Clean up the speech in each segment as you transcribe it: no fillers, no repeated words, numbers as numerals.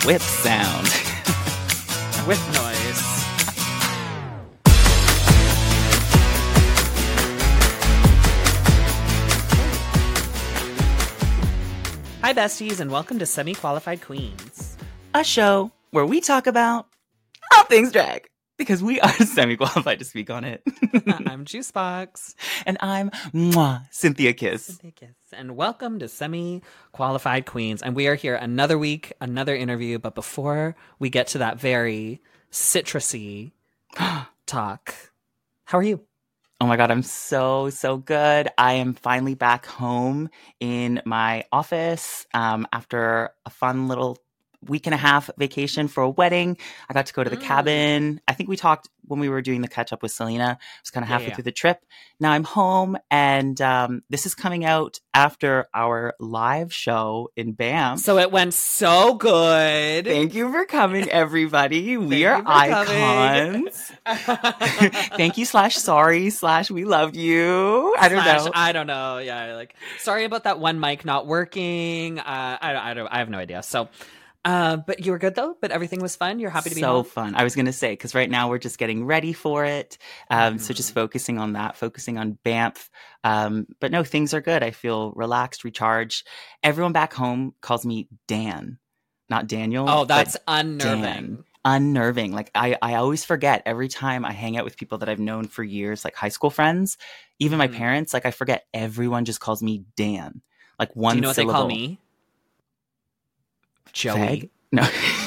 whip sound. With noise. Hi, besties, and welcome to Semi-Qualified Queens. A show where we talk about all things drag. Because we are semi-qualified to speak on it. I'm Juicebox. And I'm Cynthia Kiss. And welcome to Semi-Qualified Queens. And we are here another week, another interview. But before we get to that very citrusy talk, how are you? Oh my God, I'm so good. I am finally back home in my office after a fun little week and a half vacation for a wedding. I got to go to the cabin. I think we talked when we were doing the catch up with Selena. It was kind of halfway through the trip. Now I'm home, and this is coming out after our live show in Banff. So it went so good. Thank you for coming, everybody. We are icons. Thank you /sorry/ we love you. I don't know. Yeah, like sorry about that one mic not working. I have no idea. So. But you were good though. But everything was fun. You're happy to be home. So fun. I was going to say, because right now we're just getting ready for it. So just focusing on that, focusing on Banff. But no, things are good. I feel relaxed, recharged. Everyone back home calls me Dan, not Daniel. Oh, that's unnerving. Dan. Unnerving. Like I always forget every time I hang out with people that I've known for years, like high school friends, even my parents. Like I forget everyone just calls me Dan. Like one syllable. Do you know what they call me? Joey. Fag? No.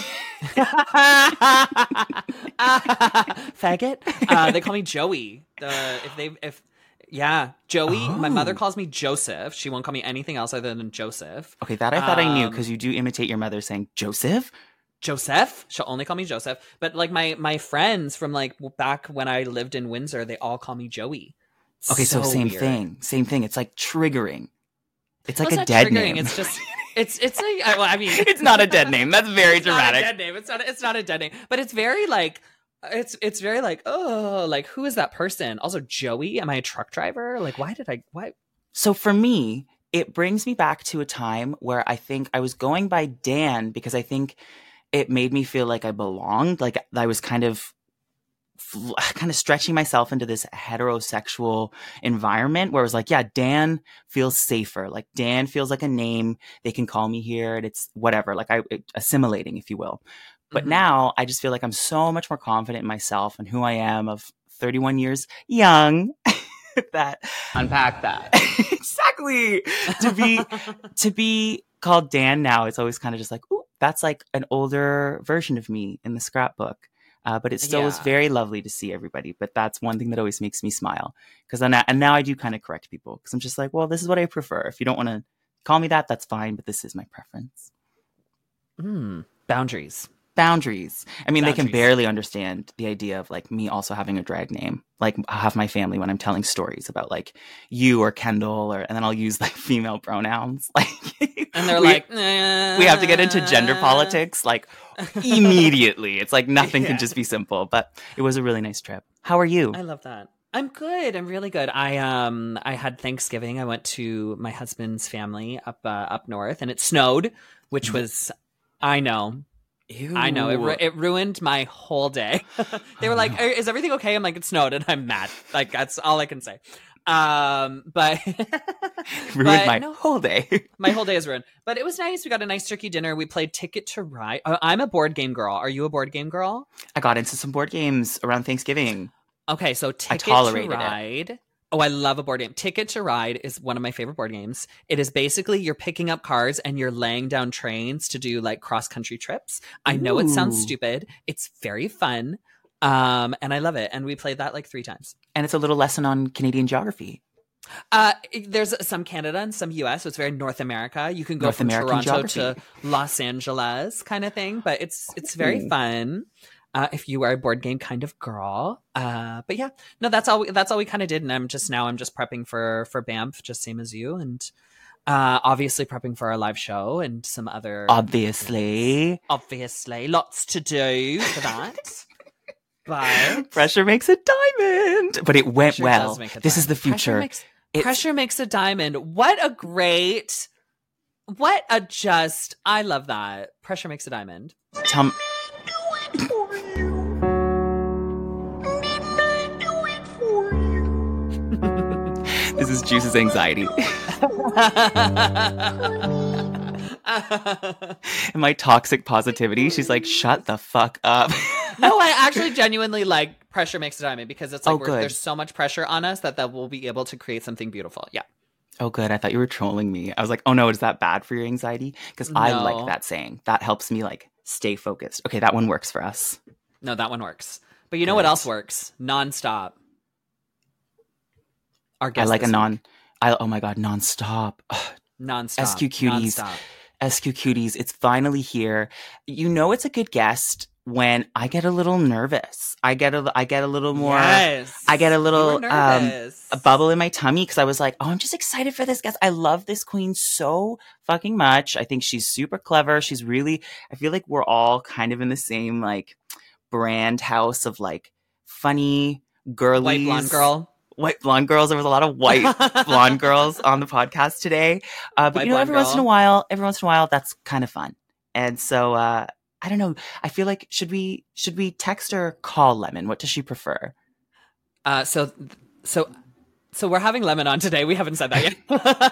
Faggot? They call me Joey. Joey. Oh. My mother calls me Joseph. She won't call me anything else other than Joseph. Okay, that I thought I knew because you do imitate your mother saying Joseph. Joseph? She'll only call me Joseph. But like my friends from like back when I lived in Windsor, they all call me Joey. Okay, so same weird. Same thing. It's like triggering. It's like a dead name. It's just it's like well, I mean it's not a dead name. That's very dramatic. Not a dead name. It's not a dead name. But it's very like it's very like, oh, like who is that person? Also, Joey, am I a truck driver? Like why? So for me, it brings me back to a time where I think I was going by Dan because I think it made me feel like I belonged, like I was kind of stretching myself into this heterosexual environment where it was like, yeah, Dan feels safer. Like Dan feels like a name. They can call me here and it's whatever, like assimilating, if you will. But now I just feel like I'm so much more confident in myself and who I am of 31 years young. That unpack that. Exactly. To be called Dan now, it's always kind of just like, ooh, that's like an older version of me in the scrapbook. But it still was very lovely to see everybody. But that's one thing that always makes me smile. And now I do kind of correct people. Because I'm just like, well, this is what I prefer. If you don't want to call me that, that's fine. But this is my preference. Boundaries. I mean, they can barely understand the idea of like me also having a drag name. Like I have my family when I'm telling stories about like you or Kendall and then I'll use like female pronouns. Like, and they're we have to get into gender politics like immediately. It's like nothing can just be simple. But it was a really nice trip. How are you? I love that. I'm good. I'm really good. I had Thanksgiving. I went to my husband's family up north, and it snowed, which was I know. Ew. I know it ruined my whole day. They were like, "Is everything okay?" I'm like, "It snowed," and I'm mad. Like that's all I can say. But ruined my whole day. My whole day is ruined. But it was nice. We got a nice turkey dinner. We played Ticket to Ride. I'm a board game girl. Are you a board game girl? I got into some board games around Thanksgiving. Okay, so Ticket to Ride. Oh, I love a board game. Ticket to Ride is one of my favorite board games. It is basically you're picking up cars and you're laying down trains to do like cross-country trips. I know it sounds stupid. It's very fun. And I love it. And we played that like 3 times. And it's a little lesson on Canadian geography. There's some Canada and some US, so it's very North America. You can go North from American Toronto geography. to Los Angeles kind of thing, but it's very fun. If you are a board game kind of girl. But yeah, no, that's all we kind of did. And I'm just prepping for Banff, just same as you. And obviously prepping for our live show and some other. Obviously, lots to do for that. But pressure makes a diamond. But it went well. This is the future. Pressure makes a diamond. What a great What a just, I love that. Pressure makes a diamond. Tell This is Juice's anxiety. And my toxic positivity. She's like, shut the fuck up. No, I actually genuinely like pressure makes a diamond because it's like good. There's so much pressure on us that we'll be able to create something beautiful. Yeah. Oh, good. I thought you were trolling me. I was like, oh no, is that bad for your anxiety? Because I like that saying. That helps me like stay focused. Okay, that one works for us. No, that one works. But you know what else works? Nonstop. Our guest. I like oh my God, nonstop. Nonstop. SQ Cuties. Nonstop. SQ Cuties. It's finally here. You know it's a good guest when I get a little nervous. I get a little more. Yes. I get a little a bubble in my tummy because I was like, oh, I'm just excited for this guest. I love this queen so fucking much. I think she's super clever. She's really. I feel like we're all kind of in the same like brand house of like funny girlies. White blonde girl. White blonde girls. There was a lot of white blonde girls on the podcast today. But you know, every once in a while, that's kind of fun. And so, I don't know. I feel like should we text or call Lemon? What does she prefer? So we're having Lemon on today. We haven't said that yet.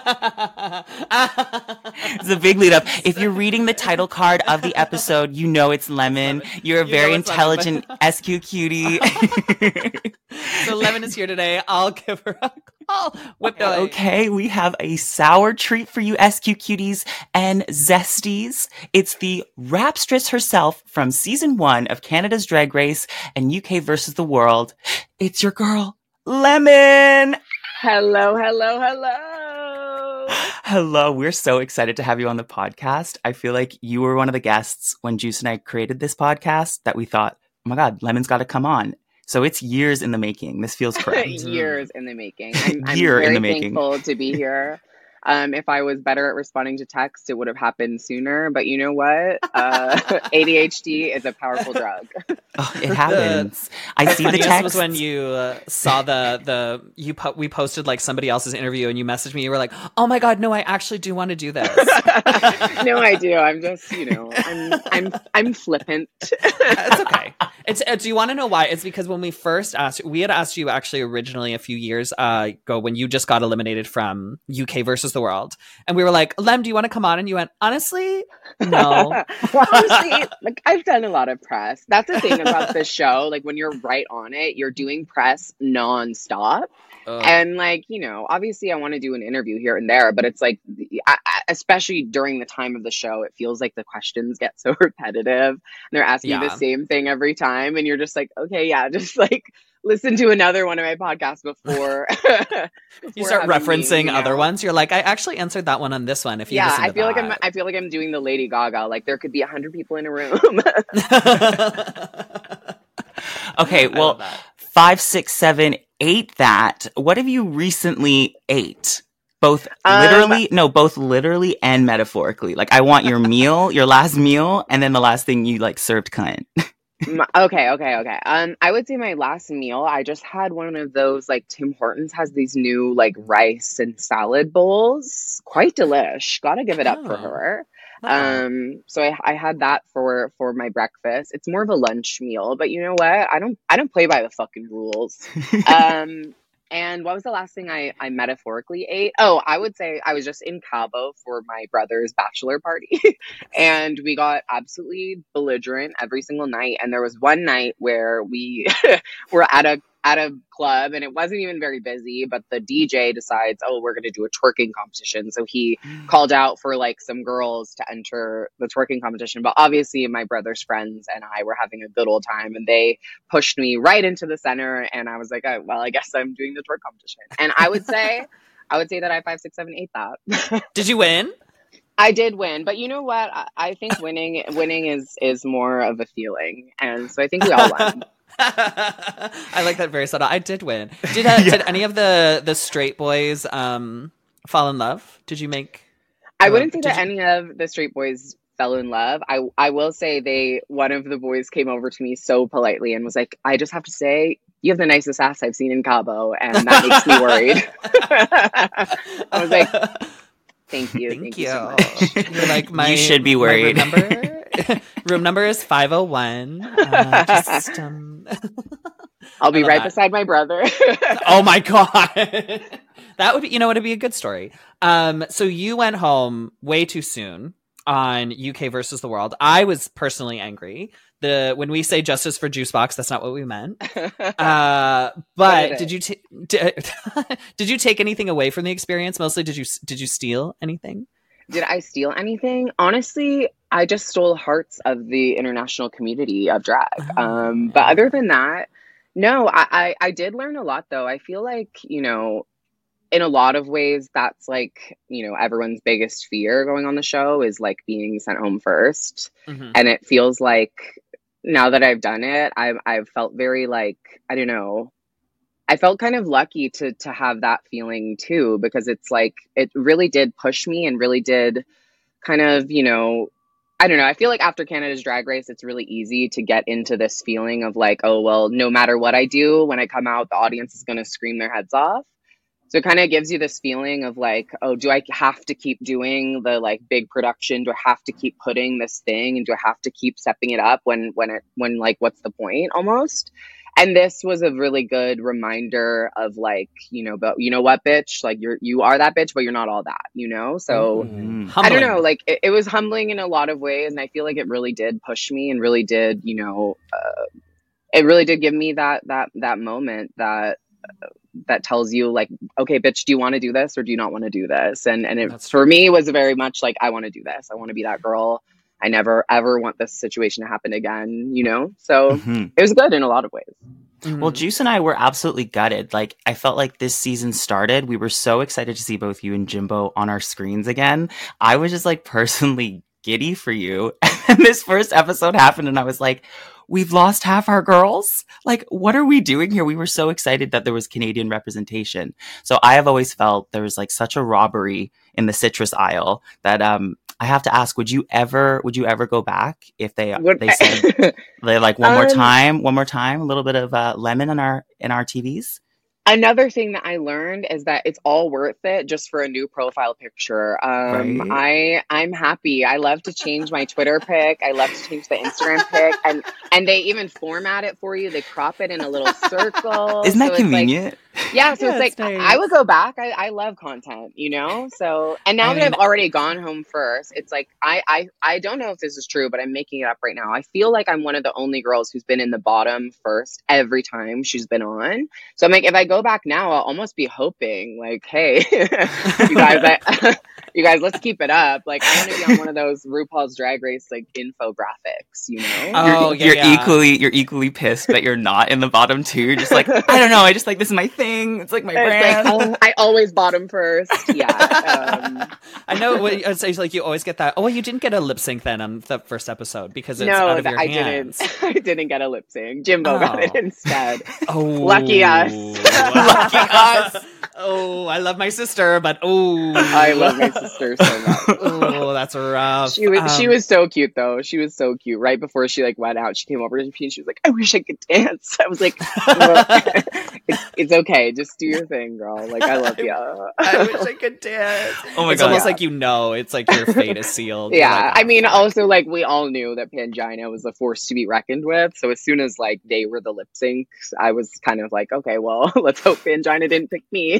It's a big lead up. If you're reading the title card of the episode, you know it's Lemon. You're a very intelligent SQ cutie. So Lemon is here today. I'll give her a call. Okay, we have a sour treat for you SQ cuties and zesties. It's the rapstress herself from season 1 of Canada's Drag Race and UK versus the World. It's your girl, Lemon. Hello. Hello. We're so excited to have you on the podcast. I feel like you were one of the guests when Juice and I created this podcast that we thought, oh my God, Lemon's got to come on. So it's years in the making. This feels correct. Years in the making. I'm very thankful to be here. If I was better at responding to text, it would have happened sooner. But you know what? ADHD is a powerful drug. Oh, it happens. I see the text. Was when you saw we posted like somebody else's interview and you messaged me. You were like, "Oh my God, no! I actually do want to do this." No, I do. I'm just, I'm flippant. It's okay. Do you want to know why? It's because when we first we had asked you actually originally a few years ago when you just got eliminated from UK versus the World, and we were like, Lem, do you want to come on? And you went, honestly, no. Honestly, like I've done a lot of press. That's the thing about this show. Like when you're right on it, you're doing press nonstop. And like, obviously I want to do an interview here and there, but it's like, especially during the time of the show, it feels like the questions get so repetitive and they're asking you the same thing every time. And you're just like, okay, yeah, just like listen to another one of my podcasts before. You start referencing other ones. You're like, I actually answered that one on this one. If you I feel like I'm doing the Lady Gaga. Like there could be 100 people in a room. Okay, well, 5, 6, 7, 8 that. What have you recently ate? Both literally and metaphorically. Like I want your meal, your last meal, and then the last thing you like served cunt. Okay. I would say my last meal, I just had one of those, like Tim Hortons has these new like rice and salad bowls. Quite delish. Gotta give it up for her. So I had that for my breakfast. It's more of a lunch meal, but you know what? I don't play by the fucking rules. And what was the last thing I metaphorically ate? Oh, I would say I was just in Cabo for my brother's bachelor party and we got absolutely belligerent every single night. And there was one night where we were at a club and it wasn't even very busy, but the DJ decides, oh, we're going to do a twerking competition. So he called out for like some girls to enter the twerking competition. But obviously my brother's friends and I were having a good old time and they pushed me right into the center. And I was like, oh, well, I guess I'm doing the twerk competition. And I would say that I 5, 6, 7, 8 that. Did you win? I did win, but you know what? I think winning is more of a feeling. And so I think we all won. I like that very subtle. I did win. Did any of the straight boys fall in love? Did you make? I wouldn't say that any of the straight boys fell in love. I will say one of the boys came over to me so politely and was like, I just have to say, you have the nicest ass I've seen in Cabo, and that makes me worried. I was like, Thank you. Thank you you. so much. You're like my. You should be worried. Room number is 501. I'll be right beside my brother. Oh my God. That would be, it'd be a good story. So you went home way too soon on UK versus the World. I was personally angry. When we say justice for Juicebox, that's not what we meant. But did you did you take anything away from the experience? Mostly, did you steal anything? Did I steal anything? Honestly, I just stole hearts of the international community of drag. But other than that, no, I did learn a lot though. I feel like, in a lot of ways, that's like, everyone's biggest fear going on the show is like being sent home first. Mm-hmm. And it feels like now that I've done it, I've felt very like, I don't know, I felt kind of lucky to have that feeling too, because it's like, it really did push me and really did kind of, I don't know. I feel like after Canada's Drag Race, it's really easy to get into this feeling of like, oh, well, no matter what I do, when I come out, the audience is going to scream their heads off. So it kind of gives you this feeling of like, oh, do I have to keep doing the like big production? Do I have to keep putting this thing? And do I have to keep stepping it up when like, what's the point almost? And this was a really good reminder of like, but you know what, bitch, like you are that bitch, but you're not all that, So I don't know, like it was humbling in a lot of ways. And I feel like it really did push me and really did, it really did give me that moment that tells you like, okay, bitch, do you want to do this or do you not want to do this? And it for me was very much like, I want to do this. I want to be that girl. I never, ever want this situation to happen again, So It was good in a lot of ways. Mm-hmm. Well, Juice and I were absolutely gutted. Like, I felt like this season started. We were so excited to see both you and Jimbo on our screens again. I was just like personally giddy for you. And this first episode happened and I was like, we've lost half our girls. Like, what are we doing here? We were so excited that there was Canadian representation. So I have always felt there was like such a robbery in the citrus aisle that I have to ask, would you ever go back if they said they like one more time, a little bit of lemon in our TVs? Another thing that I learned is that it's all worth it just for a new profile picture. Right. I'm happy. I love to change my Twitter pic. I love to change the Instagram pic, and they even format it for you. They crop it in a little circle. Isn't that convenient? It's like nice. I would go back. I love content, So, and now that I've already gone home first, it's like I don't know if this is true, but I'm making it up right now. I feel like I'm one of the only girls who's been in the bottom first every time she's been on. So I'm like, if I go back now, I'll almost be hoping like, hey, you guys, let's keep it up. Like, I want to be on one of those RuPaul's Drag Race like infographics, Oh, you're equally pissed that you're not in the bottom two. You're just like, I don't know. I just like, this is my thing. It's like my brand. Like, I always bottom first. Yeah. I know. It's like you always get that. Oh, well, you didn't get a lip sync then on the first episode because it's out of your hands. I didn't get a lip sync. Jimbo got it instead. Oh, lucky us. Lucky us. Oh, I love my sister, but I love my sister so much. Oh, that's rough. She was so cute though. She was so cute. Right before she like went out, she came over to me and she was like, "I wish I could dance." I was like, well, "It's okay. Just do your thing, girl. Like, I love you." I wish I could dance. Oh my god! It's almost like it's like your fate is sealed. Yeah, like, I mean, also like we all knew that Pangina was a force to be reckoned with. So as soon as like they were the lip syncs, I was kind of like, okay, well, let's hope Pangina didn't pick me.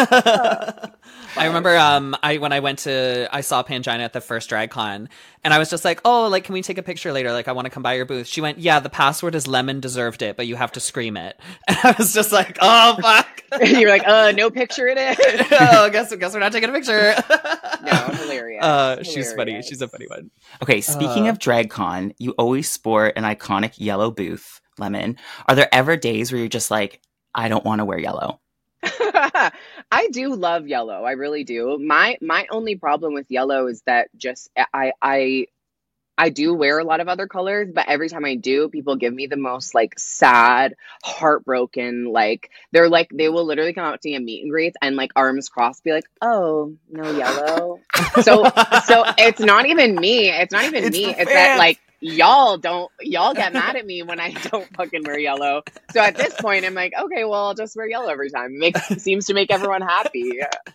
I remember when I saw Pangina at the first DragCon and I was just like, oh, like, can we take a picture later? Like, I want to come by your booth. She went, yeah, the password is lemon deserved it, but you have to scream it. And I was just like, oh fuck. You're like, no picture it is. Oh, guess we're not taking a picture. No, hilarious. She's funny. She's a funny one. Okay, speaking of DragCon, you always sport an iconic yellow booth, Lemon. Are there ever days where you're just like, I don't want to wear yellow? I do love yellow. I really do. My only problem with yellow is that just I do wear a lot of other colors, but every time I do, people give me the most like sad, heartbroken, like they will literally come out to me at meet and greets and like arms crossed, be like, "Oh, no yellow." so it's not even me. It's that like y'all get mad at me when I don't fucking wear yellow. So at this point, I'm like, okay, well, I'll just wear yellow every time. Seems to make everyone happy.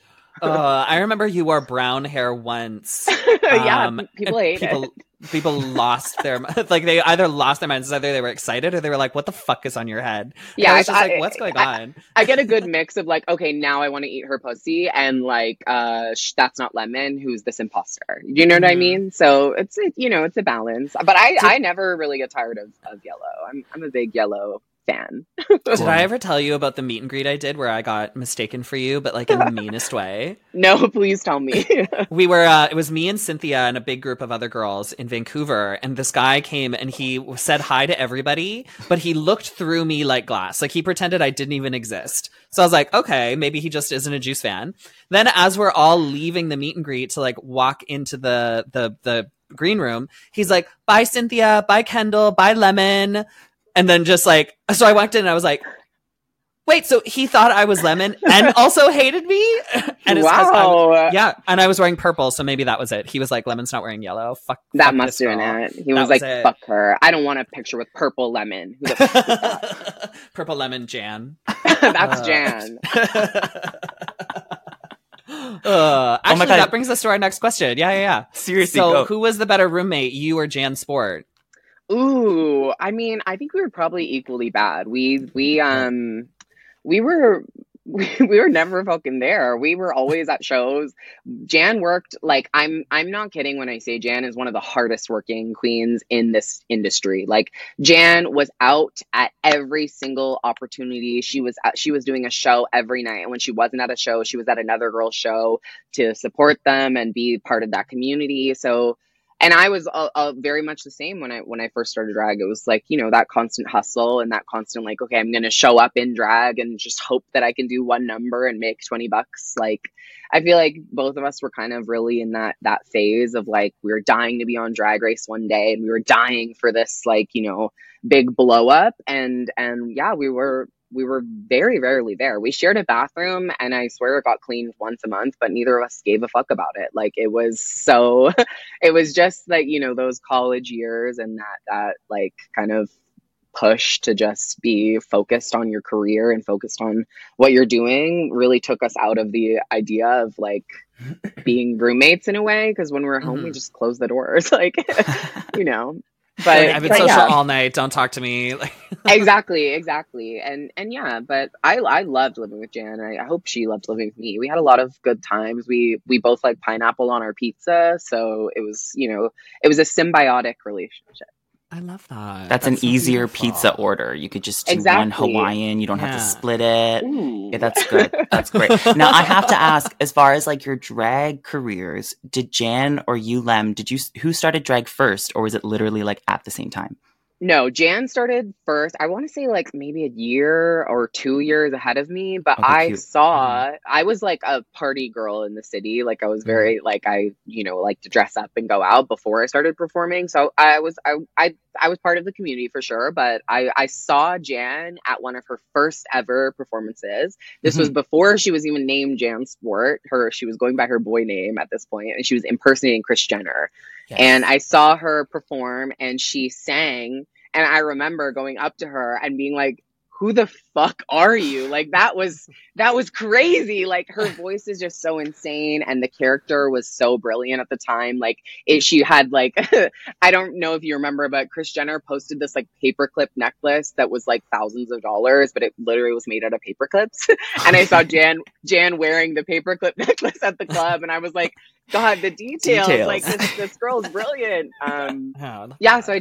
I remember you wore brown hair once. Yeah, people hate it. People lost their like they either lost their minds, either they were excited or they were like, "What the fuck is on your head?" Yeah, I was just like, "What's going on?" I get a good mix of like, okay, now I want to eat her pussy, and like, that's not Lemon, who's this imposter. You know what I mean? So it's a balance. But I never really get tired of Yellow. I'm a big Yellow fan. Did I ever tell you about the meet and greet I did where I got mistaken for you, but like in the meanest way? No, please tell me. We were, it was me and Cynthia and a big group of other girls in Vancouver. And this guy came and he said hi to everybody, but he looked through me like glass. Like he pretended I didn't even exist. So I was like, okay, maybe he just isn't a Juice fan. Then as we're all leaving the meet and greet to like walk into the green room, he's like, bye Cynthia, bye Kendall, bye Lemon. And then just like, so I walked in and I was like, wait, so he thought I was Lemon and also hated me? And it's wow. Yeah. And I was wearing purple. So maybe that was it. He was like, Lemon's not wearing yellow. Fuck. That must have been it. He was like, fuck her. I don't want a picture with purple Lemon. Who the fuck is that? Purple Lemon Jan. That's Jan. Actually, that brings us to our next question. Yeah. Seriously. So who was the better roommate, you or Jan Sport? Ooh, I mean, I think we were probably equally bad. We were never fucking there. We were always at shows. Jan worked like I'm not kidding when I say Jan is one of the hardest working queens in this industry. Like Jan was out at every single opportunity. She was doing a show every night, and when she wasn't at a show, she was at another girl's show to support them and be part of that community. So. And I was very much the same when I first started drag. It was like, that constant hustle and that constant like, okay, I'm going to show up in drag and just hope that I can do one number and make $20. Like, I feel like both of us were kind of really in that phase of like, we were dying to be on Drag Race one day and we were dying for this like, big blow up. And yeah, we were very rarely there. We shared a bathroom and I swear it got cleaned once a month, but neither of us gave a fuck about it. Like it was just like, those college years and that like kind of push to just be focused on your career and focused on what you're doing really took us out of the idea of like being roommates in a way. Because when we were home, we just closed the doors, like, But I've been social all night. Don't talk to me. Exactly. And yeah, but I loved living with Jan. I hope she loved living with me. We had a lot of good times. We both like pineapple on our pizza. So it was, it was a symbiotic relationship. I love that. That's an easier pizza order. You could just do one Hawaiian. You don't have to split it. Ooh. Yeah, that's good. That's great. Now I have to ask, as far as like your drag careers, did Jan or you, Lem, who started drag first, or was it literally like at the same time? No, Jan started first. I want to say like maybe a year or 2 years ahead of me, but Okay, I was like a party girl in the city. Like I was very like I like to dress up and go out before I started performing. So I was part of the community for sure, but I saw Jan at one of her first ever performances. This was before she was even named Jan Sport. She was going by her boy name at this point, and she was impersonating Kris Jenner. Yes. And I saw her perform and she sang. And I remember going up to her and being like, who the fuck are you? Like that was crazy. Like her voice is just so insane. And the character was so brilliant at the time. Like she had like, I don't know if you remember, but Kris Jenner posted this like paperclip necklace that was like thousands of dollars, but it literally was made out of paper clips. And I saw Jan wearing the paperclip necklace at the club. And I was like, God, the details. Like this girl's brilliant. Yeah, so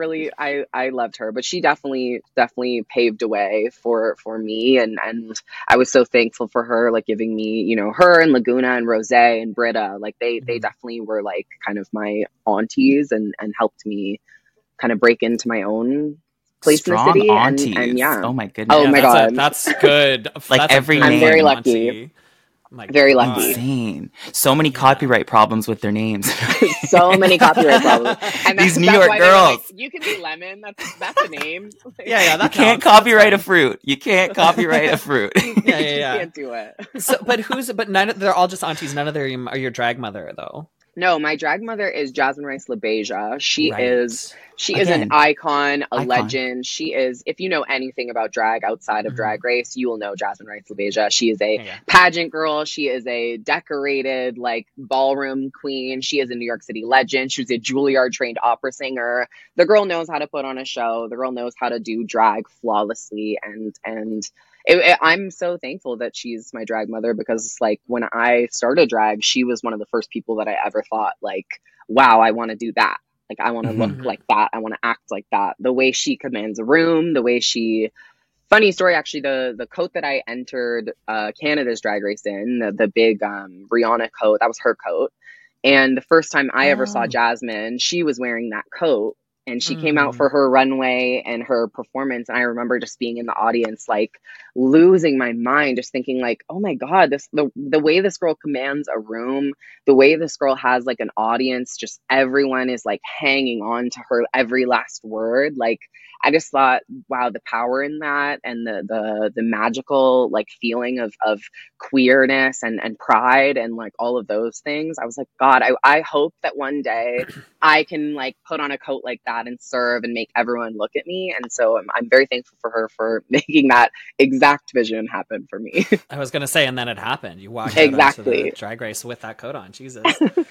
I loved her, but she definitely paved a way for me, and I was so thankful for her, like giving me, her and Laguna and Rose and Britta, like they definitely were like kind of my aunties and helped me kind of break into my own place Strong in the city. Aunties. And yeah. Oh my goodness. Oh my God. That's good. Like that's every I'm name. very lucky. Very lucky. Insane. So many copyright problems with their names. So many copyright problems. And these New York girls. Like, you can be Lemon. That's a name. Yeah. You can't copyright a fruit. You can't copyright a fruit. Yeah. You can't do it. So, but they're all just aunties. None of them are your drag mother, though. No, my drag mother is Jasmine Rice LaBeija. She Right. is Again, an icon, a icon. legend. She is, if you know anything about drag outside of Drag Race, you will know Jasmine Rice LaBeija. She is a pageant girl. She is a decorated like ballroom queen. She is a New York City legend. She was a Juilliard trained opera singer. The girl knows how to put on a show. The girl knows how to do drag flawlessly, and I'm so thankful that she's my drag mother, because like when I started drag, she was one of the first people that I ever thought like, wow, I want to do that. Like, I want to look like that. I want to act like that. The way she commands a room, the way she, funny story, actually, the coat that I entered Canada's Drag Race in, the big Rihanna coat, that was her coat. And the first time I ever saw Jasmine, she was wearing that coat. And she came out for her runway and her performance. And I remember just being in the audience, like losing my mind, just thinking like, oh my God, the way this girl commands a room, the way this girl has like an audience, just everyone is like hanging on to her every last word. Like, I just thought, wow, the power in that, and the magical like feeling of queerness and pride and like all of those things. I was like, God, I hope that one day I can like put on a coat like that and serve and make everyone look at me. And so I'm very thankful for her for making that exact vision happen for me. I was going to say, and then it happened. You walked out onto the Drag Race with that coat on. Jesus.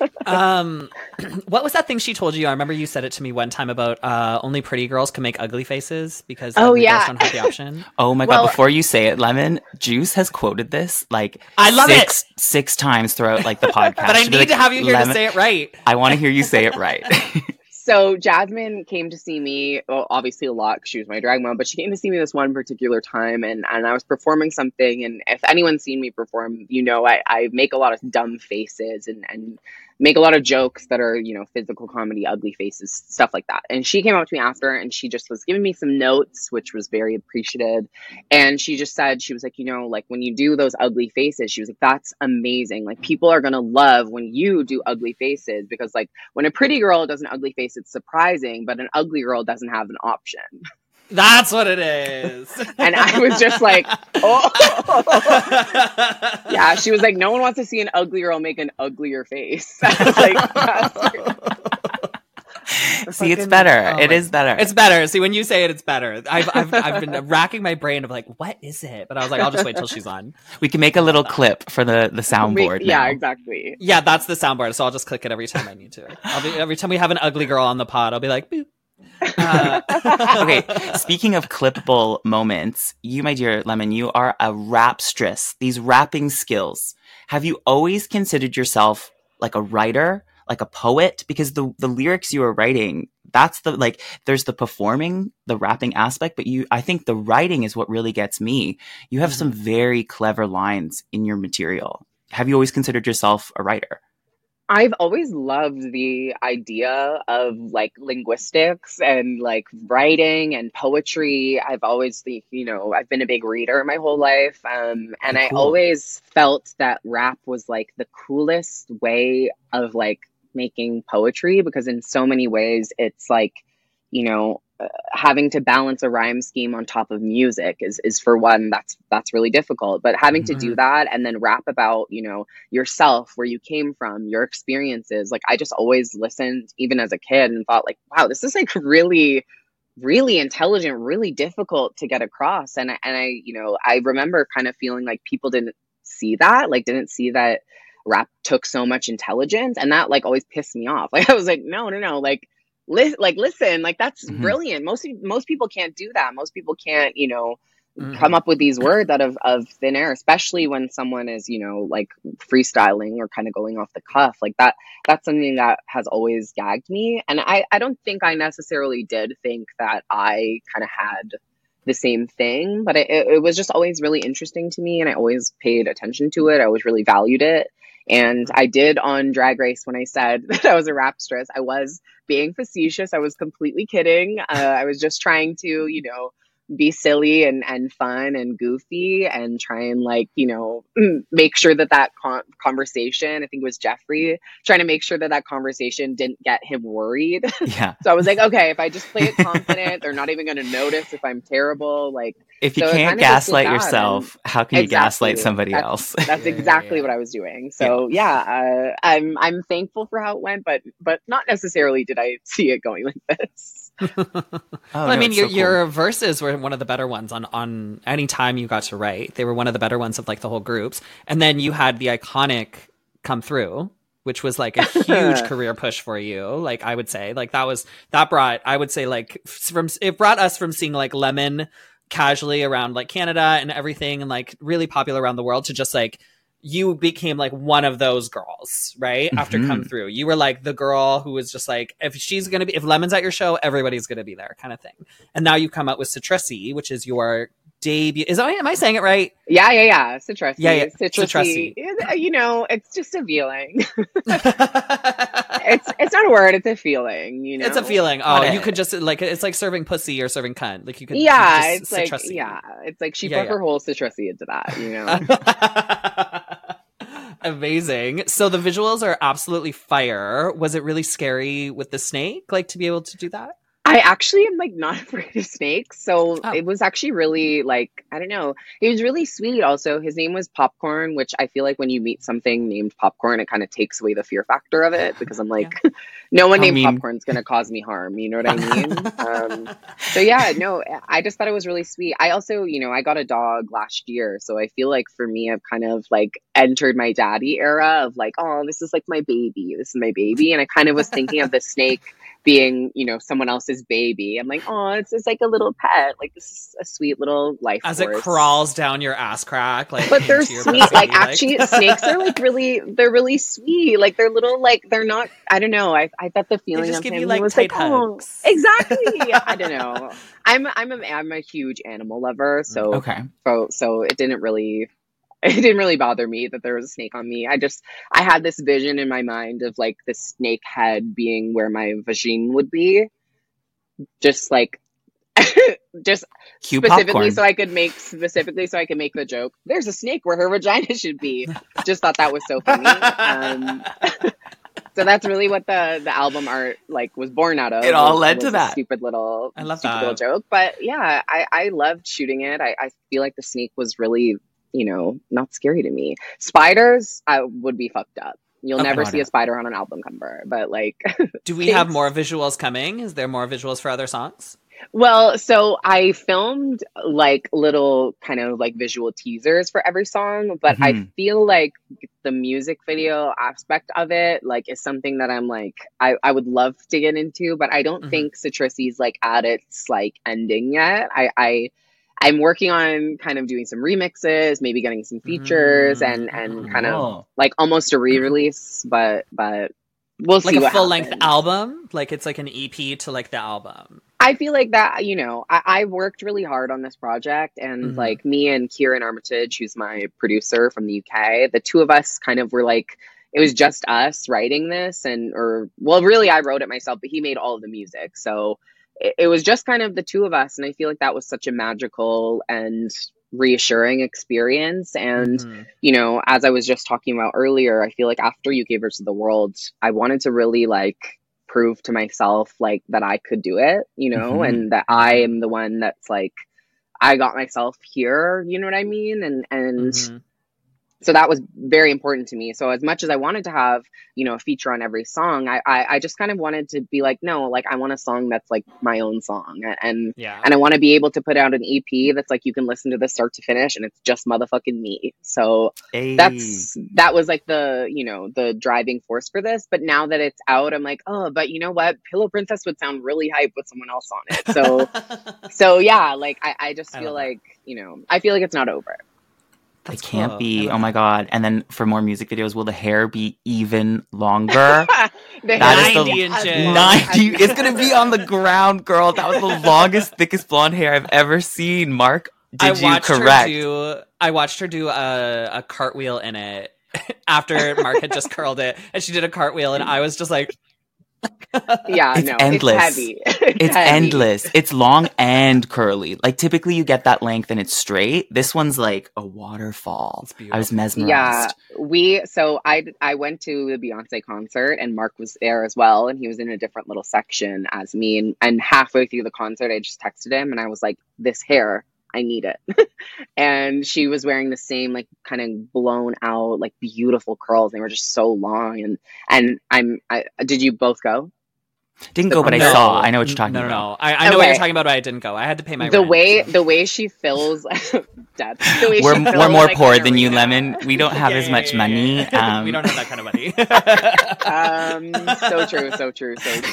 What was that thing she told you? I remember you said it to me one time about only pretty girls can make ugly faces because ugly girls don't have the option. Oh my God. Before you say it, Lemon, Juice has quoted this like I love six times throughout like the podcast. But I need to have you here to say it right. I want to hear you say it right. So Jasmine came to see me, well, obviously a lot because she was my drag mom, but she came to see me this one particular time, and I was performing something. And if anyone's seen me perform, you know, I make a lot of dumb faces and make a lot of jokes that are, you know, physical comedy, ugly faces, stuff like that. And she came up to me after, and she just was giving me some notes, which was very appreciated. And she just said, she was like, you know, like when you do those ugly faces, she was like, that's amazing. Like people are going to love when you do ugly faces, because like when a pretty girl does an ugly face, it's surprising, but an ugly girl doesn't have an option. That's what it is. And I was just like, oh. Yeah, she was like, no one wants to see an ugly girl make an uglier face. I was like, see, it's better. It is better. It's better. See, when you say it, it's better. I've been racking my brain of like, what is it? But I was like, I'll just wait till she's on. We can make a little clip for the soundboard. Yeah, exactly. Yeah, that's the soundboard. So I'll just click it every time I need to. Every time we have an ugly girl on the pod, I'll be like, boop. Okay, speaking of clippable moments, you, my dear Lemon, you are a rapstress. These rapping skills. Have you always considered yourself like a writer, like a poet? Because the lyrics you are writing, that's the like. There's the performing, the rapping aspect, but I think the writing is what really gets me. You have some very clever lines in your material. Have you always considered yourself a writer? I've always loved the idea of like linguistics and like writing and poetry. I've always, you know, I've been a big reader my whole life. And I always felt that rap was like the coolest way of like making poetry, because in so many ways it's like, you know, having to balance a rhyme scheme on top of music is for one, that's really difficult. But having to do that and then rap about, you know, yourself, where you came from, your experiences. Like I just always listened, even as a kid, and thought like, wow, this is like really, really intelligent, really difficult to get across. And I, you know, I remember kind of feeling like people didn't see that rap took so much intelligence, and that like always pissed me off. Like I was like, no, like listen, like that's brilliant. Most people can't do that. Most people can't, you know, come up with these words out of thin air, especially when someone is, you know, like freestyling or kind of going off the cuff. Like that's something that has always gagged me. And I don't think I necessarily did think that I kind of had the same thing, but it was just always really interesting to me, and I always paid attention to it. I always really valued it. And I did on Drag Race, when I said that I was a rapstress, I was being facetious. I was completely kidding. I was just trying to, you know, be silly and fun and goofy and try and like, you know, make sure that conversation, I think it was Jeffrey, trying to make sure that conversation didn't get him worried. Yeah. So I was like, okay, if I just play it confident, they're not even going to notice if I'm terrible. Like, if you can't gaslight yourself, how can you gaslight somebody else? That's exactly what I was doing. So I'm thankful for how it went, but not necessarily did I see it going like this. I mean, your verses were one of the better ones on any time you got to write. They were one of the better ones of like the whole groups. And then you had the iconic Come Through, which was like a huge career push for you. Like I would say, like that brought, I would say, like it brought us from seeing like Lemon casually around like Canada and everything and like really popular around the world to just like you became like one of those girls, right? After Come Through, you were like the girl who was just like, if Lemon's at your show, everybody's gonna be there, kind of thing. And now you come out with Citrusy, which is your debut. Am I saying it right? Yeah. Citrusy. Yeah. Citrusy. You know, it's just a feeling. It's not a word, it's a feeling, you know. It's a feeling. Oh, you could just like, it's like serving pussy or serving cunt. Like you could it's like Citrusy. It's like she put her whole Citrusy into that, you know. Amazing. So the visuals are absolutely fire. Was it really scary with the snake, like to be able to do that? I actually am like not afraid of snakes. So it was actually really like, I don't know. It was really sweet. Also, his name was Popcorn, which I feel like when you meet something named Popcorn, it kind of takes away the fear factor of it because I'm like, no one named Popcorn is going to cause me harm. You know what I mean? So yeah, no, I just thought it was really sweet. I also, you know, I got a dog last year. So I feel like for me, I've kind of like entered my daddy era of like, oh, this is like my baby. This is my baby. And I kind of was thinking of the snake being, you know, someone else's baby. I'm like, oh, it's just like a little pet. Like this is a sweet little life as force. It crawls down your ass crack. Like, but they're sweet. Like actually, snakes are like they're really sweet. Like they're little. Like they're not. I don't know. I thought the feeling of him was like, oh, exactly. I don't know. I'm a huge animal lover. So okay. So it didn't really bother me that there was a snake on me. I had this vision in my mind of like the snake head being where my vagine would be. Just like, just Cue specifically popcorn. so I could make the joke. There's a snake where her vagina should be. Just thought that was so funny. So that's really what the album art like was born out of. It all led to that stupid little joke. But yeah, I loved shooting it. I feel like the snake was really, you know, not scary to me. Spiders, I would be fucked up. You'll never see a spider on an album cover, but like... Do we have more visuals coming? Is there more visuals for other songs? Well, so I filmed like little kind of like visual teasers for every song, but I feel like the music video aspect of it like is something that I'm like, I would love to get into, but I don't think Citrusy's like at its like ending yet. I'm working on kind of doing some remixes, maybe getting some features and kind of like almost a re-release, but we'll see. Like a full-length album? Like it's like an EP to like the album. I feel like that, you know, I worked really hard on this project and like me and Kieran Armitage, who's my producer from the UK, the two of us kind of were like, it was just us writing this really I wrote it myself, but he made all of the music. So it was just kind of the two of us. And I feel like that was such a magical and reassuring experience. And, you know, as I was just talking about earlier, I feel like after You Gave Her to the World, I wanted to really like prove to myself like that I could do it, you know, and that I am the one that's like, I got myself here, you know what I mean? And so that was very important to me. So as much as I wanted to have, you know, a feature on every song, I just kind of wanted to be like, no, like I want a song that's like my own song. And I want to be able to put out an EP that's like, you can listen to this start to finish and it's just motherfucking me. So that was like the, you know, the driving force for this. But now that it's out, I'm like, oh, but you know what? Pillow Princess would sound really hype with someone else on it. So yeah, like I just feel like, you know, I feel like it's not over. It can't be. Oh my God. And then for more music videos, will the hair be even longer? 90 inches. 90. It's going to be on the ground, girl. That was the longest, thickest blonde hair I've ever seen. Mark, did you correct? I watched her do a cartwheel in it after Mark had just curled it. And she did a cartwheel and I was just like... Yeah, it's endless. It's heavy. It's endless. It's long and curly. Like typically you get that length and it's straight. This one's like a waterfall. I was mesmerized. Yeah, so I went to the Beyonce concert and Mark was there as well, and he was in a different little section as me. And halfway through the concert, I just texted him and I was like, "This hair, I need it." And she was wearing the same like kind of blown out like beautiful curls. They were just so long. And did you both go? Didn't go, but I saw. I know what you're talking about. No. I know what you're talking about, but I didn't go. I had to pay my rent. The way she fills, Dad. We're more poor than you, Lemon. We don't have as much money. We don't have that kind of money. So true.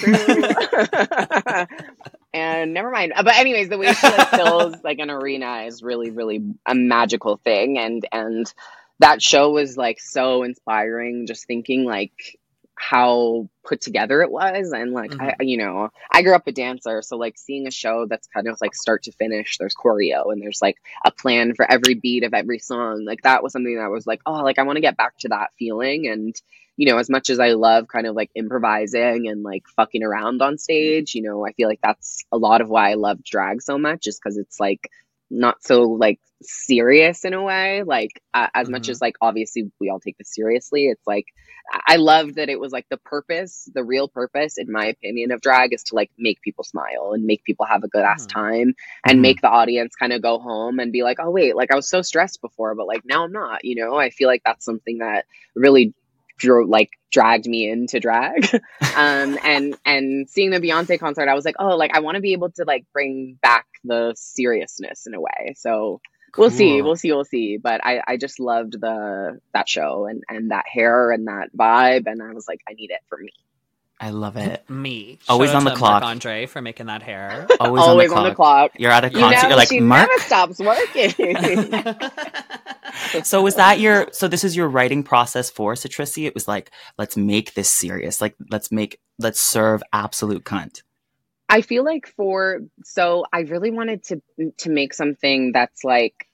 And never mind. But anyways, the way she like fills like an arena is really, really a magical thing. And that show was like so inspiring. Just thinking like how put together it was, and like I grew up a dancer, so like seeing a show that's kind of like start to finish, there's choreo and there's like a plan for every beat of every song, like that was something that was like, oh, like I want to get back to that feeling. And as much as I love kind of like improvising and like fucking around on stage, I feel like that's a lot of why I love drag so much, just because it's like not so like serious in a way, like as much as like obviously we all take this seriously. It's like I loved that it was like the real purpose in my opinion of drag is to like make people smile and make people have a good ass time and make the audience kind of go home and be like, oh wait, like I was so stressed before, but like now I'm not. I feel like that's something that really dragged me into drag. And seeing the Beyonce concert, I was like, oh, like I want to be able to like bring back the seriousness in a way. So we'll see. But I just loved that show and that hair and that vibe. And I was like, I need it for me. I love it. Me. Always on the clock. Marc Andre for making that hair. Always on the clock. You're at a concert. You're like, she Mark never stops working. So this is your writing process for Citrissy? It was like, let's make this serious. Like, let's serve absolute cunt. I feel like I really wanted to make something that's like,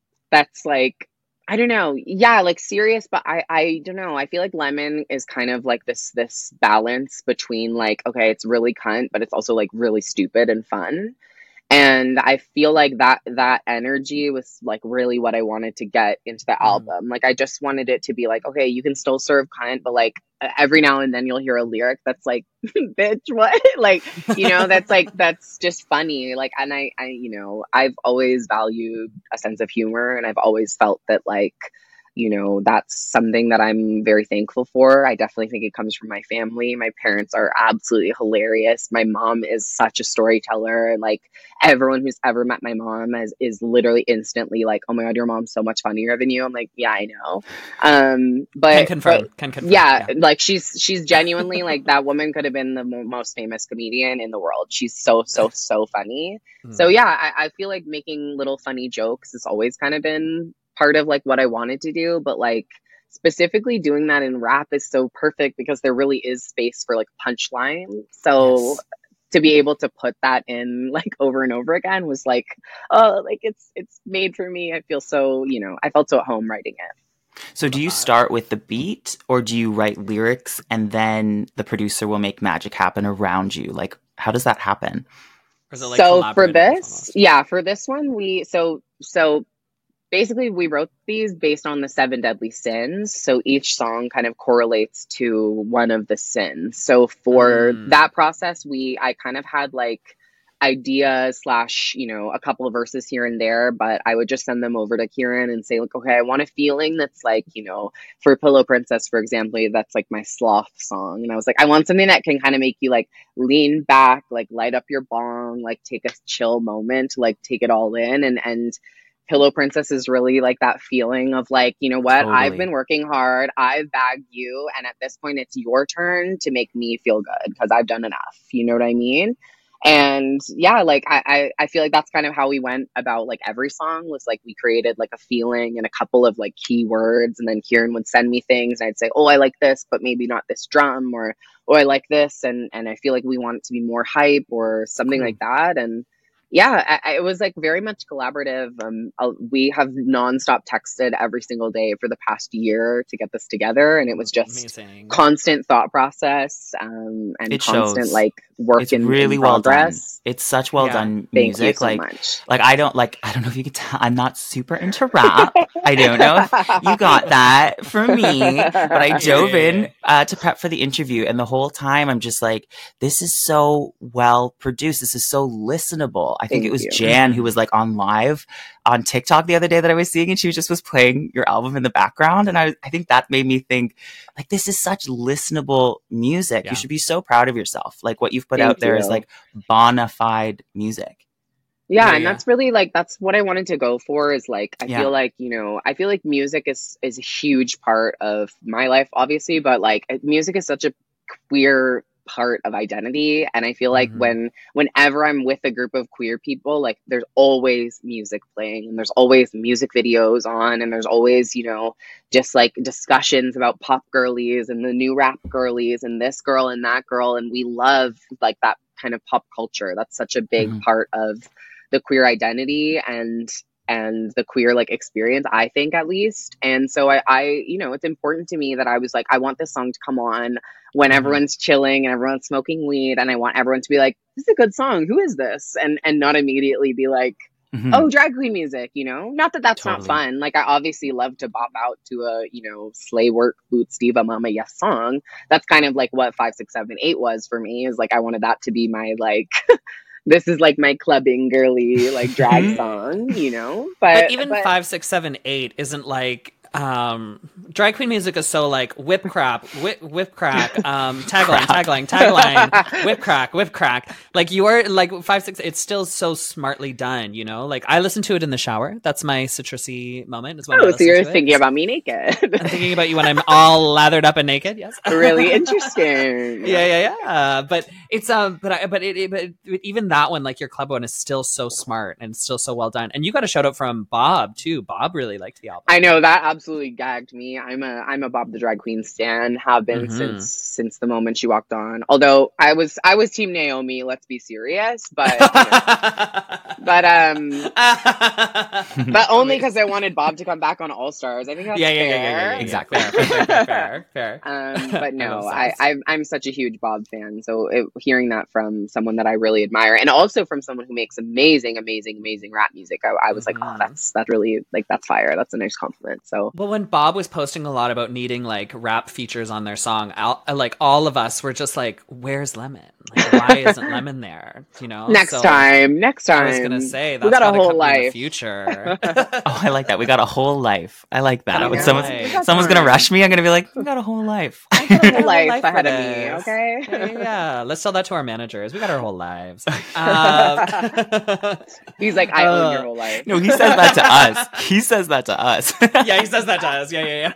I don't know. Yeah, like serious, but I don't know. I feel like Lemon is kind of like this balance between like, okay, it's really cunt, but it's also like really stupid and fun. And I feel like that energy was like really what I wanted to get into the album. Like I just wanted it to be like, okay, you can still serve cunt, but like every now and then you'll hear a lyric that's like, bitch, what? Like, that's just funny. Like, and I I've always valued a sense of humor, and I've always felt that like, that's something that I'm very thankful for. I definitely think it comes from my family. My parents are absolutely hilarious. My mom is such a storyteller. Like everyone who's ever met my mom is literally instantly like, oh my God, your mom's so much funnier than you. I'm like, yeah, I know. But Can confirm. Yeah, like she's genuinely like that woman could have been the most famous comedian in the world. She's so funny. So yeah, I feel like making little funny jokes has always kind of been part of like what I wanted to do, but like specifically doing that in rap is so perfect because there really is space for like punchline. So to be able to put that in like over and over again was like, oh, like it's made for me. I feel so, I felt so at home writing it. So do you start with the beat, or do you write lyrics and then the producer will make magic happen around you? Like, how does that happen? Or is it, like, so for this one, so basically we wrote these based on the 7 deadly sins. So each song kind of correlates to one of the sins. So for that process, I kind of had like ideas / a couple of verses here and there, but I would just send them over to Kieran and say like, okay, I want a feeling that's like, for Pillow Princess, for example, that's like my sloth song. And I was like, I want something that can kind of make you like lean back, like light up your bong, like take a chill moment, like take it all in. And Pillow Princess is really like that feeling of like, you know what, I've been working hard, I've bagged you, and at this point it's your turn to make me feel good because I've done enough. You know what I mean? And yeah, like I feel like that's kind of how we went about like every song, was like we created like a feeling and a couple of like key words, and then Kieran would send me things and I'd say, oh, I like this, but maybe not this drum, or oh, I like this, and I feel like we want it to be more hype or something like that. And yeah, it was like very much collaborative. We have nonstop texted every single day for the past year to get this together, and it was just constant thought process and it constant shows. like work in progress. Well done. It's such well done music. Thank you so much. I don't know if you could tell, I'm not super into rap. I don't know if you got that from me, but I dove in to prep for the interview, and the whole time I'm just like, this is so well produced. This is so listenable. I think it was Jan who was like on live on TikTok the other day that I was seeing, and she was playing your album in the background, and I think that made me think, like, this is such listenable music. You should be so proud of yourself. Like, what you've put out there is like bona fide music. And that's really like, that's what I wanted to go for, is like, I feel like, you know, I feel like music is a huge part of my life, obviously, but like music is such a queer part of identity, and I feel like whenever I'm with a group of queer people, like there's always music playing, and there's always music videos on, and there's always, you know, just like discussions about pop girlies and the new rap girlies and this girl and that girl, and we love like that kind of pop culture. That's such a big part of the queer identity and the queer like experience, I think, at least. And so I you know, it's important to me that I was like, I want this song to come on when everyone's chilling and everyone's smoking weed, and I want everyone to be like, this is a good song, who is this, and not immediately be like, oh, drag queen music, you know. Not that that's not fun. Like, I obviously love to bop out to a, you know, Slay Work Boots Diva Mama Yes song. That's kind of like what 5, 6, 7, 8 was for me, is like, I wanted that to be my like this is like my clubbing girly like drag song, you know. But even 5, 6, 7, 8 isn't like drag queen music is so like whip crack, tagline, whip crack. Like, you are like 5, 6. It's still so smartly done, you know. Like, I listen to it in the shower. That's my citrusy moment. Is when so you're thinking about me naked. I'm thinking about you when I'm all lathered up and naked. Yes, really interesting. Yeah. But it's but even that one, like your club one, is still so smart and still so well done. And you got a shout out from Bob too. Bob really liked the album. I know, that absolutely gagged me. I'm a Bob the Drag Queen stan, have been since the moment she walked on. Although I was team Naomi, let's be serious, but you know. but only because I wanted Bob to come back on All Stars. I think that's fair. Exactly. fair. But no, I'm such a huge Bob fan. So hearing that from someone that I really admire, and also from someone who makes amazing rap music, I was like, oh, that's really like, that's fire. That's a nice compliment. So, well, when Bob was posting a lot about needing like rap features on their song, like all of us were just like, "Where's Lemon? Like, why isn't Lemon there?" You know. Next time. I was gonna say that's we got a whole life in the future. Oh, I like that. We got a whole life. I like that. When someone's gonna rush me, I'm gonna be like, "We got a whole life. I got a whole life ahead of me." Okay. Yeah. Let's tell that to our managers. We got our whole lives. He's like, I own your whole life. No, he says that to us. He says that to us. Yeah, he says that to us. Yeah.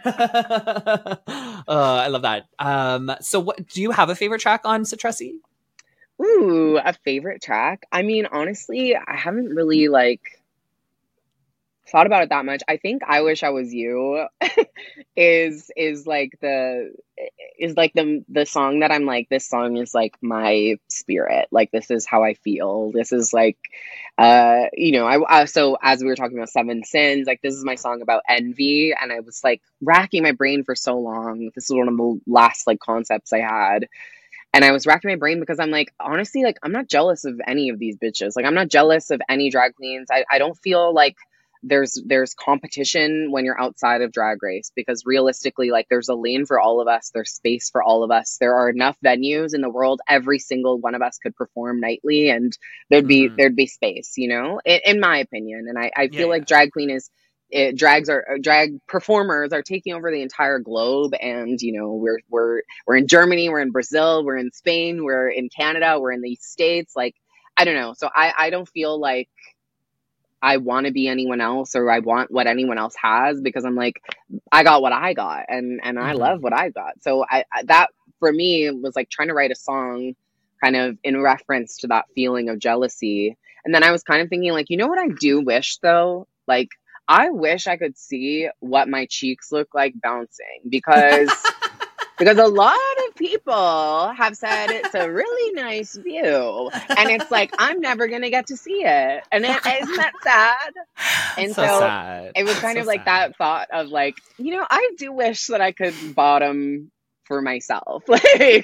I love that. So what do you have a favorite track on Citrusy? Ooh, a favorite track? I mean, honestly, I haven't really like thought about it that much. I think I Wish I Was You is like the song that I'm like, this song is like my spirit. Like, this is how I feel. This is like, you know, I so as we were talking about Seven Sins, like, this is my song about envy. And I was like racking my brain for so long. This is one of the last like concepts I had. And I was racking my brain because I'm like, honestly, like, I'm not jealous of any of these bitches. Like, I'm not jealous of any drag queens. I don't feel like there's competition when you're outside of Drag Race, because realistically, like, there's a lane for all of us. There's space for all of us. There are enough venues in the world. Every single one of us could perform nightly, and there'd be space, you know, in my opinion. And I feel like drag queen is, drag performers are taking over the entire globe, and you know, we're in Germany, we're in Brazil, we're in Spain, we're in Canada, we're in the States. Like, I don't know. So I don't feel like I want to be anyone else, or I want what anyone else has, because I'm like, I got what I got, and I love what I got. So I that for me was like trying to write a song kind of in reference to that feeling of jealousy. And then I was kind of thinking, like, you know what I do wish though? Like, I wish I could see what my cheeks look like bouncing, because because a lot of people have said it's a really nice view, and it's like, I'm never gonna get to see it, and isn't that sad? And so sad. It was kind of like that thought of like, you know, I do wish that I could bottom for myself. Like,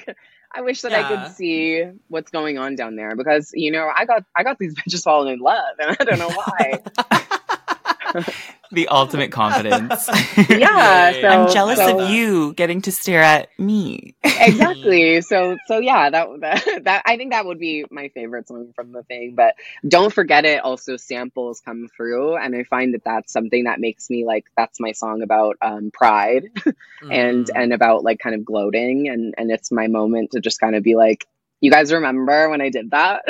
I wish that I could see what's going on down there because, you know, I got these bitches falling in love and I don't know why. The ultimate confidence. Yeah. So, I'm jealous of you getting to stare at me. Exactly. So yeah, that I think that would be my favorite song from the thing. But don't forget it. Also, samples come through, and I find that that's something that makes me like that's my song about pride and about like kind of gloating, and it's my moment to just kind of be like, you guys remember when I did that?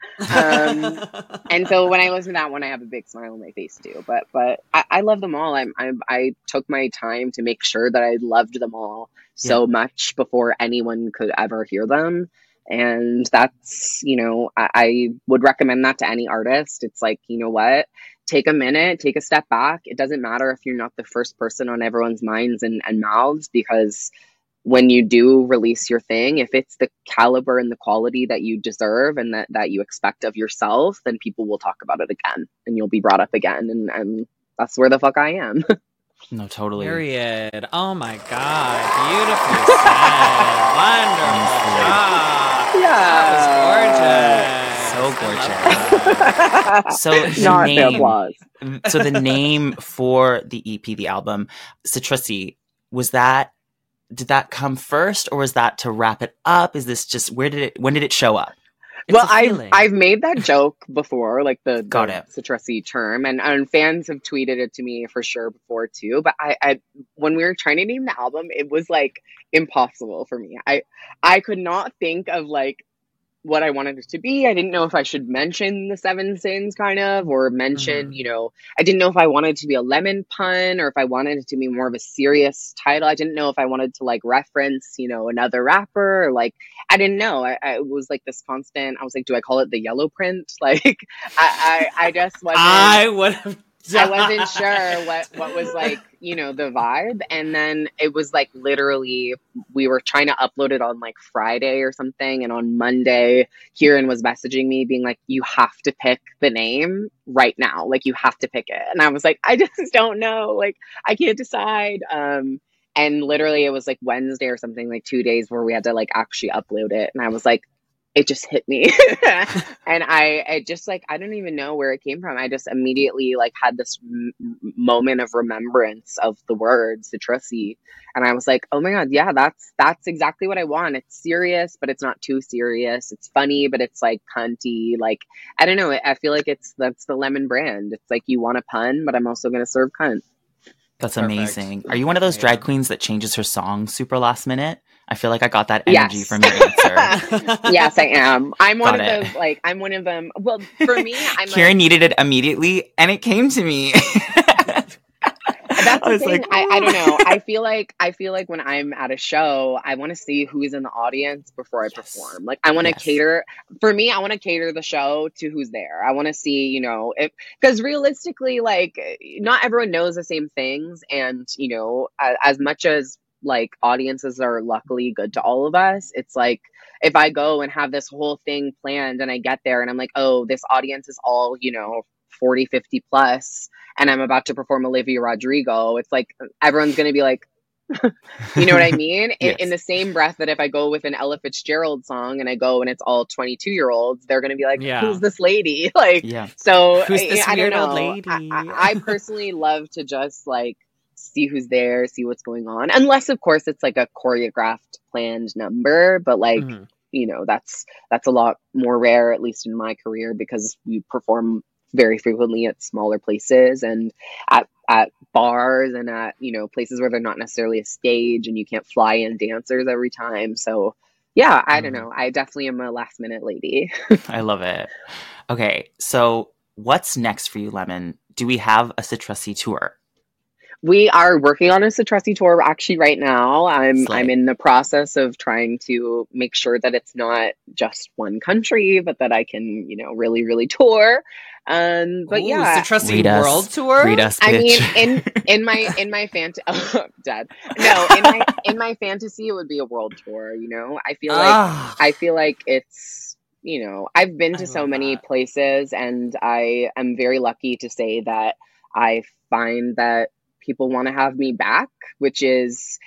And so when I listen to that one, I have a big smile on my face too. But I love them all. I took my time to make sure that I loved them all so much before anyone could ever hear them. And that's, you know, I would recommend that to any artist. It's like, you know what? Take a minute, take a step back. It doesn't matter if you're not the first person on everyone's minds and mouths, because when you do release your thing, if it's the caliber and the quality that you deserve and that you expect of yourself, then people will talk about it again and you'll be brought up again. And that's where the fuck I am. No, totally. Period. Oh my God. Beautifully said. Wonderful job. Yeah. That was gorgeous. So gorgeous. So the name for the EP, the album, Citrusy, did that come first, or was that to wrap it up? Is this just when did it show up? Well, I've made that joke before, like the citrusy term, and fans have tweeted it to me for sure before too. But I when we were trying to name the album, it was like impossible for me. I could not think of like what I wanted it to be. I didn't know if I should mention the 7 sins kind of, or mention, you know, I didn't know if I wanted it to be a lemon pun or if I wanted it to be more of a serious title. I didn't know if I wanted to like reference, you know, another rapper, or like, I didn't know. I was like this constant, I was like, do I call it the Yellow Print? Like, I just wasn't. I wasn't sure what was like, you know, the vibe. And then it was like literally we were trying to upload it on like Friday or something. And on Monday, Kieran was messaging me being like, you have to pick the name right now. Like you have to pick it. And I was like, I just don't know. Like I can't decide. And literally it was like Wednesday or something, like 2 days where we had to like actually upload it. And I was like, it just hit me. And I just like, I don't even know where it came from. I just immediately like had this moment of remembrance of the word citrusy. And I was like, oh my God, yeah, that's exactly what I want. It's serious, but it's not too serious. It's funny, but it's like cunty. Like, I don't know. I feel like that's the Lemon brand. It's like, you want a pun, but I'm also going to serve cunt. That's amazing. Are you one of those drag queens that changes her song super last minute? I feel like I got that energy from your answer. Yes, I am. I'm one of those, like, I'm one of them. Well, for me, I'm Kieran needed it immediately, and it came to me. That's the thing. Like, I don't know. I feel like when I'm at a show, I want to see who's in the audience before I perform. Like, I want to cater. For me, I want to cater the show to who's there. I want to see, you know, because realistically, like, not everyone knows the same things, and you know, as much as like audiences are luckily good to all of us, it's like if I go and have this whole thing planned and I get there and I'm like, oh, this audience is all, you know, 40, 50 plus, and I'm about to perform Olivia Rodrigo, it's like everyone's going to be like, you know what I mean? Yes. In the same breath that if I go with an Ella Fitzgerald song and I go and it's all 22-year-olds, they're going to be like, who's this lady? Like, so who's this I don't weird know. Old lady? I personally love to just like see who's there, see what's going on. Unless, of course, it's like a choreographed, planned number. But like, you know, that's a lot more rare, at least in my career, because we perform very frequently at smaller places and at bars and at, you know, places where they're not necessarily a stage and you can't fly in dancers every time. So yeah, I don't know. I definitely am a last minute lady. I love it. Okay, so what's next for you, Lemon? Do we have a Citrusy tour? We are working on a Citrusy tour actually right now. I'm in the process of trying to make sure that it's not just one country, but that I can, you know, really, really tour. But yeah, Citrusy world tour. Read us, bitch. I mean, in my fantasy, dead. No, in my fantasy, it would be a world tour. You know, I feel like it's, you know, I've been to so many places, and I am very lucky to say that I find that people want to have me back, which is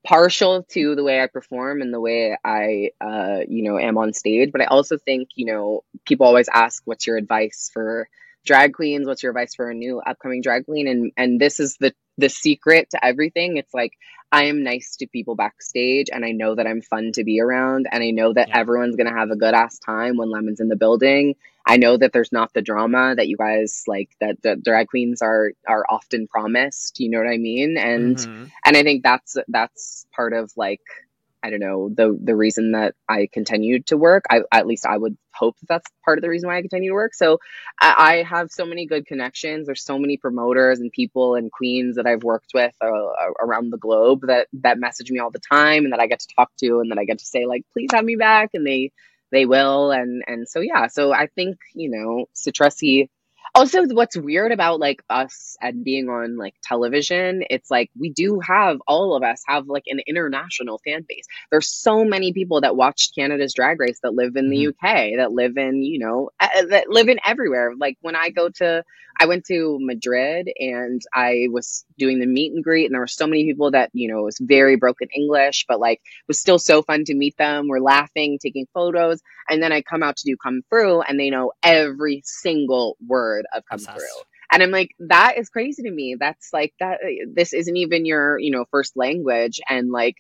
partial to the way I perform and the way I, am on stage. But I also think, people always ask, what's your advice for drag queens? What's your advice for a new upcoming drag queen? And this is the secret to everything. It's like, I am nice to people backstage, and I know that I'm fun to be around, and I know that everyone's going to have a good ass time when Lemon's in the building. I know that there's not the drama that you guys like, that the drag queens are often promised, you know what I mean? And and I think that's part of, like, I don't know, the reason that I continued to work. At least I would hope that's part of the reason why I continue to work. So I have so many good connections. There's so many promoters and people and queens that I've worked with around the globe that message me all the time, and that I get to talk to, and that I get to say, like, please have me back, and they will. And so, yeah, so I think, Citrusy. Also, what's weird about, like, us and being on, like, television, it's like all of us have, like, an international fan base. There's so many people that watched Canada's Drag Race that live in the UK, that live in, that live in everywhere. Like, when I went to Madrid, and I was doing the meet and greet, and there were so many people that, it was very broken English, but, like, it was still so fun to meet them. We're laughing, taking photos. And then I come out to do Come Through, and they know every single word of Come Through. And I'm like, that is crazy to me. That's like, that this isn't even your, first language. And like,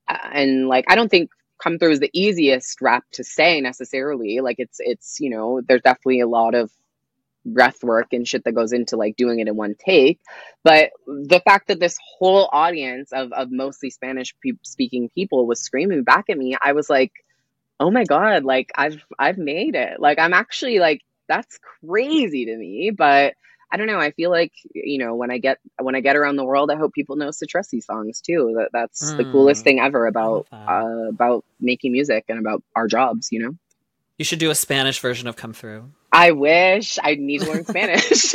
I don't think Come Through is the easiest rap to say necessarily. Like, it's, there's definitely a lot of breath work and shit that goes into, like, doing it in one take. But the fact that this whole audience of mostly Spanish speaking people was screaming back at me, I was like, oh my God, like, I've made it. Like, I'm actually, like, that's crazy to me. But I don't know. I feel like, when I get around the world, I hope people know Citrusy songs too. That's the coolest thing ever about making music and about our jobs, You should do a Spanish version of Come Through. I wish. I need to learn Spanish.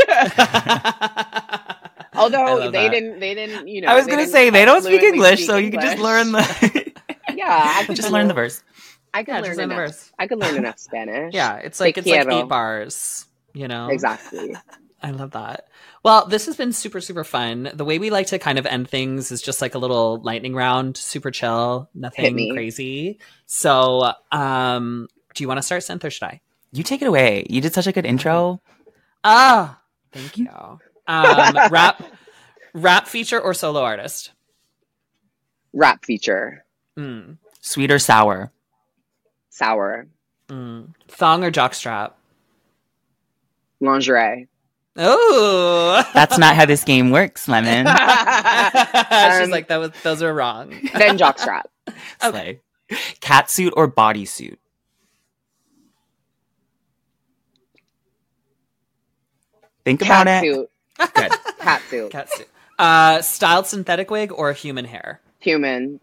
Although they didn't, I was going to say, they don't speak English, so you can just learn I could just learn the verse. I could learn enough Spanish. Yeah, it's like 8 bars, Exactly. I love that. Well, this has been super, super fun. The way we like to kind of end things is just like a little lightning round, super chill, nothing crazy. So, do you want to start, Synth, or should I? You take it away. You did such a good intro. Thank you. Rap feature or solo artist? Rap feature. Sweet or sour? Sour. Thong or jockstrap? Lingerie. Oh, that's not how this game works, Lemon. She's like, those are wrong. Then jockstrap. Okay. Catsuit or bodysuit? Think about it. Good. Catsuit. Styled synthetic wig or human hair? Human.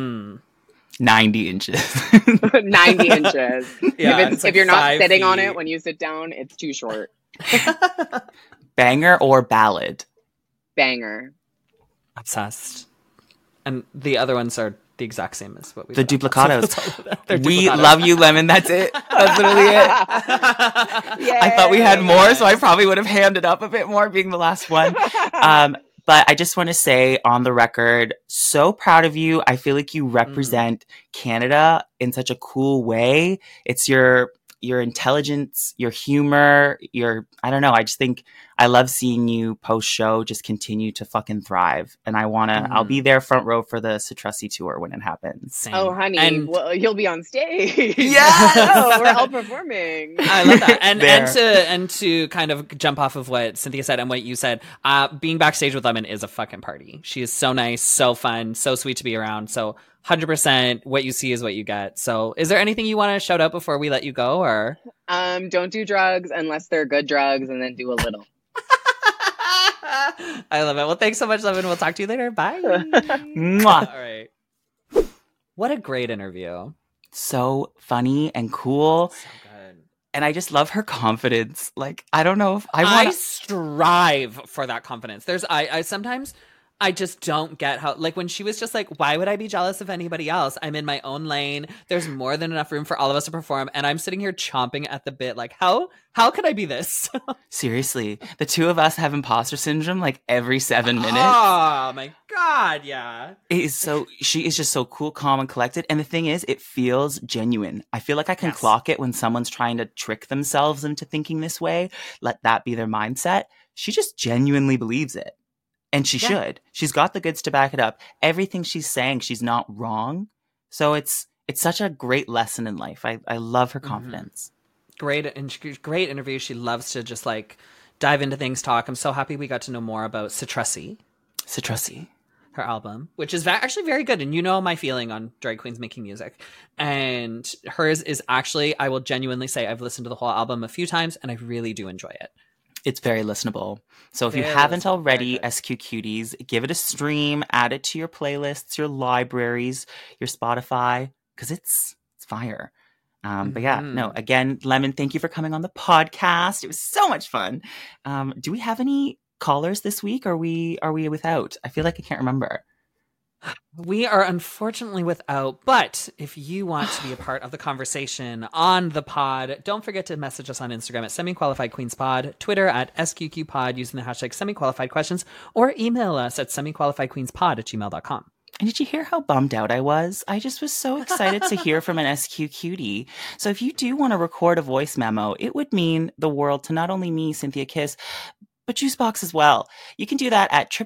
90 inches. 90 inches. Yeah, if you're not sitting on it when you sit down, it's too short. Banger or ballad? Banger. Obsessed. And the other ones are the exact same as what we The duplicatos. We love you, Lemon. That's it. That's literally it. I thought we had more, so I probably would have handed up a bit more being the last one. But I just want to say on the record, so proud of you. I feel like you represent Canada in such a cool way. It's your intelligence, your humor, I don't know. I just think I love seeing you post show just continue to fucking thrive. And I'll be there front row for the Citrusy tour when it happens. Same. Oh, honey, well, you'll be on stage. Yeah. We're all performing. I love that. And to kind of jump off of what Cynthia said and what you said, being backstage with Lemon is a fucking party. She is so nice, so fun, so sweet to be around. So 100% what you see is what you get. So is there anything you want to shout out before we let you go, or? Don't do drugs unless they're good drugs, and then do a little. I love it. Well, thanks so much, Lemon. We'll talk to you later. Bye. Mwah. All right. What a great interview. So funny and cool. So good. And I just love her confidence. Like, I don't know if I strive for that confidence. I sometimes I just don't get how, like, when she was just like, why would I be jealous of anybody else? I'm in my own lane. There's more than enough room for all of us to perform. And I'm sitting here chomping at the bit. Like, how could I be this? Seriously. The two of us have imposter syndrome like every 7 minutes. Oh my God. Yeah. She is just so cool, calm, and collected. And the thing is, it feels genuine. I feel like I can clock it when someone's trying to trick themselves into thinking this way. Let that be their mindset. She just genuinely believes it. And she should. She's got the goods to back it up. Everything she's saying, she's not wrong. So it's such a great lesson in life. I love her confidence. Great interview. She loves to just like dive into things, talk. I'm so happy we got to know more about Citrusy, her album, which is actually very good. And you know my feeling on drag queens making music. And hers is actually, I will genuinely say, I've listened to the whole album a few times and I really do enjoy it. It's very listenable. So if you haven't already, SQ Cuties, give it a stream, add it to your playlists, your libraries, your Spotify, because it's fire. But yeah, no, again, Lemon, thank you for coming on the podcast. It was so much fun. Do we have any callers this week? Or are we without? I feel like I can't remember. We are unfortunately without, but if you want to be a part of the conversation on the pod, don't forget to message us on Instagram at semi-qualified-queens-pod, Twitter at SQQpod using the hashtag semi-qualified questions, or email us at semi-qualified-queens-pod@gmail.com. And did you hear how bummed out I was? I just was so excited to hear from an SQ cutie. So if you do want to record a voice memo, it would mean the world to not only me, Cynthia Kiss, but Juicebox as well. You can do that at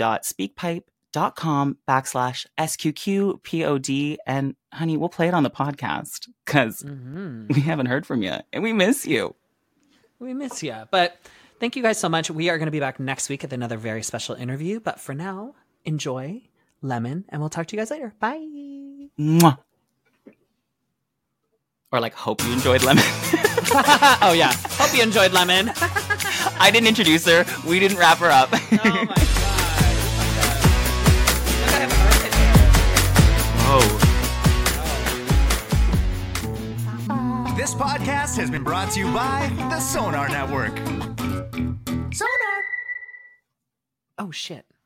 www.speakpipe.com/SQQPOD. And honey, we'll play it on the podcast because we haven't heard from you and we miss you. We miss you. But thank you guys so much. We are going to be back next week with another very special interview. But for now, enjoy Lemon and we'll talk to you guys later. Bye. Mwah. Or like, hope you enjoyed Lemon. Oh yeah. Hope you enjoyed Lemon. I didn't introduce her. We didn't wrap her up. Oh my God. This podcast has been brought to you by the Sonar Network. Oh, shit.